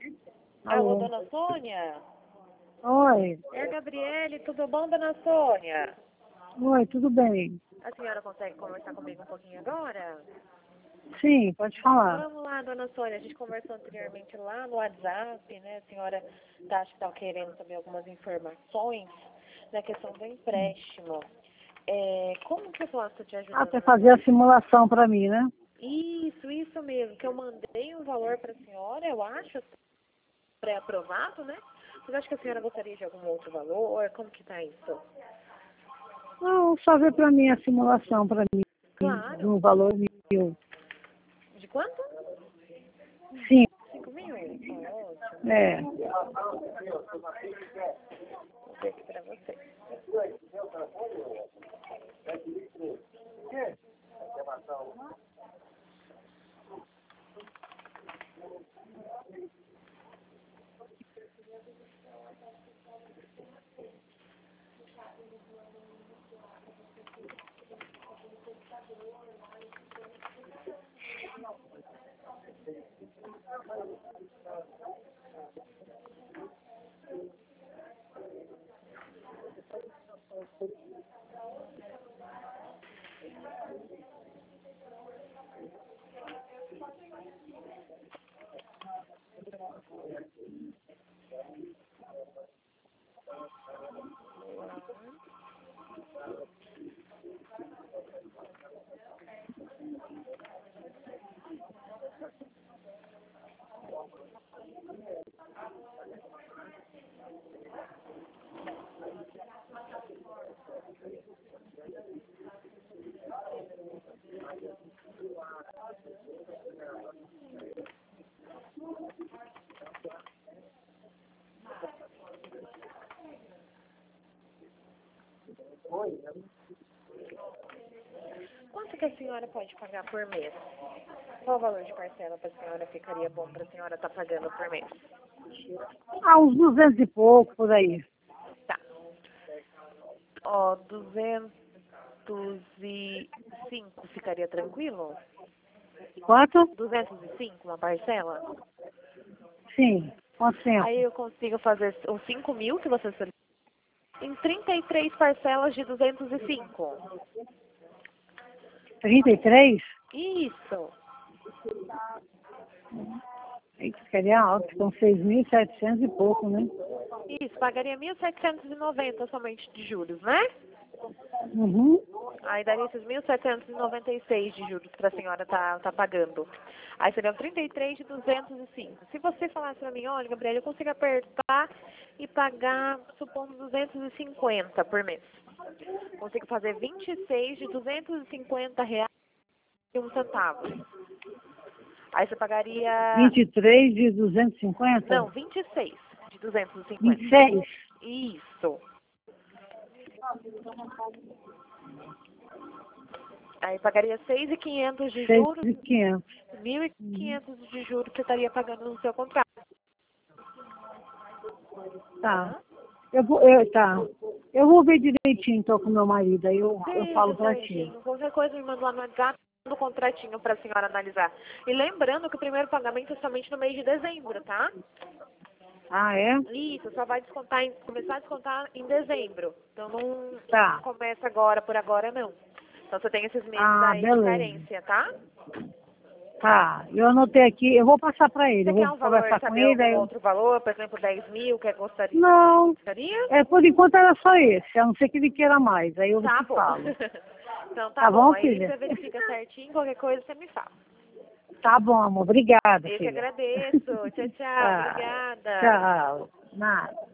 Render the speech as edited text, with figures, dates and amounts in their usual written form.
Alô, Alô? dona Sônia? Oi. É a Gabriele, tudo bom, dona Sônia? Oi, tudo bem? A senhora consegue conversar comigo um pouquinho agora? Sim, pode falar. Vamos lá, dona Sônia, a gente conversou anteriormente lá no WhatsApp, né? A senhora acho que está querendo saber algumas informações na questão do empréstimo. Como que eu posso te ajudar, Até dona fazer a Sônia? simulação para mim, né? Isso mesmo, que eu mandei um valor para a senhora, eu acho, pré-aprovado, né? Mas acho que a senhora gostaria de algum outro valor, como que tá isso? Não, só ver para mim a simulação para mim, de Claro. um valor mil. De quanto? Sim, 5.000? Ótimo. é. Vou ver aqui pra você. Quanto que a senhora pode pagar por mês? Qual o valor de parcela para a senhora ficaria bom para a senhora estar pagando por mês? Uns 200 e pouco por aí. Tá. Ó, 205 ficaria tranquilo? Quanto? 205 uma parcela? Sim. Quanto tempo? Aí eu consigo fazer os 5.000 que você solicitou em 33 parcelas de 205. 33? Isso. Isso seria alto, são 6.700 e pouco, né? Isso, pagaria 1.790 somente de juros, né? Uhum. Aí daria esses 1.796 de juros para a senhora tá pagando. Aí seriam 33 de 205. Se você falasse para mim, olha, Gabriela, eu consigo apertar e pagar, supondo, 250 por mês. Consigo fazer 26 de 250 reais e um centavo. Aí você pagaria... 23 de 250? Não, 26 de 250. 26? Isso. Aí pagaria 6.500 de juros, 6.500. 1.500 de juros que você estaria pagando no seu contrato. Tá. Tá? Tá. Eu vou ver direitinho então com meu marido, aí eu Veja falo pra ti. certinho. Qualquer coisa me manda lá no WhatsApp do contratinho para a senhora analisar. E lembrando que o primeiro pagamento é somente no mês de dezembro, tá? Ah, é? Isso, só vai descontar começar a descontar em dezembro. Então não Tá. começa agora, por agora não. Então você tem esses meses Ah, aí de beleza. carência, tá? Tá. Eu anotei aqui, eu vou passar pra ele, Você eu quer vou um valor, conversar com saber ele, algum aí eu... outro valor, por exemplo, 10.000, que gostaria? Não, Gostaria? por enquanto era só esse, a não ser que ele queira mais, aí eu Tá te bom. falo. Então tá Tá bom. bom, Aí filha? você verifica certinho, qualquer coisa você me fala. Tá bom, amor. Obrigada, Eu que filha. agradeço. Tchau, tchau. Tá. Obrigada. Tchau. Nada.